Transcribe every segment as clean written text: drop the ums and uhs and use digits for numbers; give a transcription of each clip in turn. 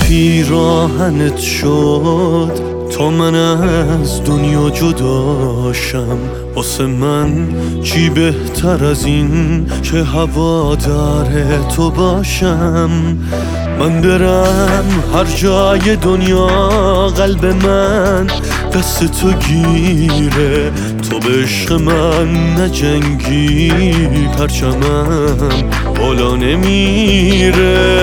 پیراهنت شد تا من از دنیا جداشم. واسه من چی بهتر از این که هوادار تو باشم. من برم هر جای دنیا قلب من دست تو گیره. تو به عشق من نجنگی پرچمم بالا نمیره.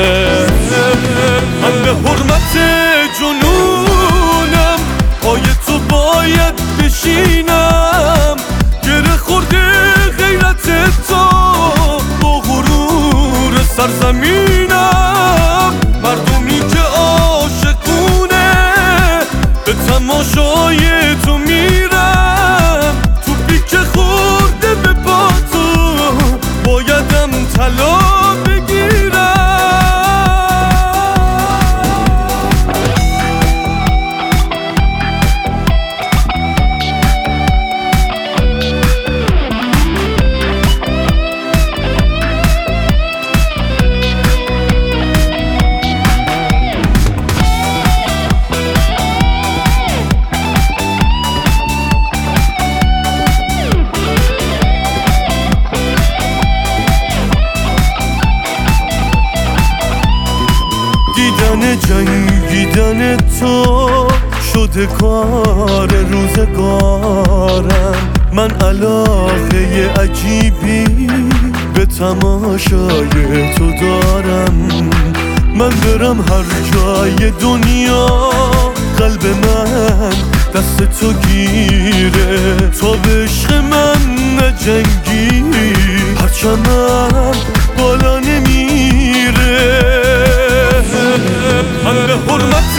من به حرمت جنونم پای تو باید بشینم. گره خورده غیرت تو با غرور سرزمینم. مردمی که عاشقونه به تماشای تو میرم. توپی که خورده به پا تو بایدم طلا بگیرم. جنگیدن تو شده کار روزگارم. من علاقه عجیبی به تماشای تو دارم. من برم هر جای دنیا قلب من دست تو گیره. تو به عشق من نجنگی پرچمم بالا نمیره. من به حرمت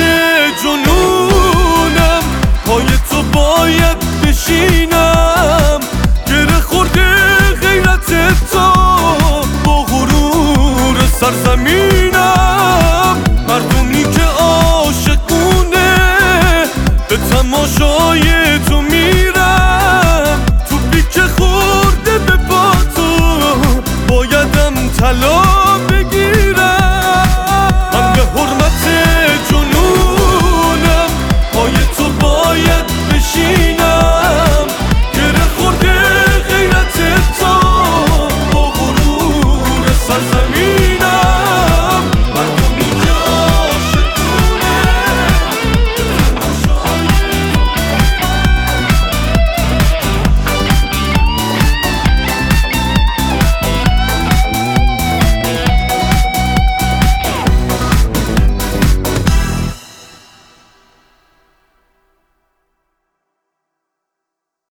جنونم پای تو باید بشینم. گره خورده غیرت تو با غرور سرزمینم. مردمی که عاشقونه به تماشای تو میرم. توپی که خورده به پا تو بایدم طلا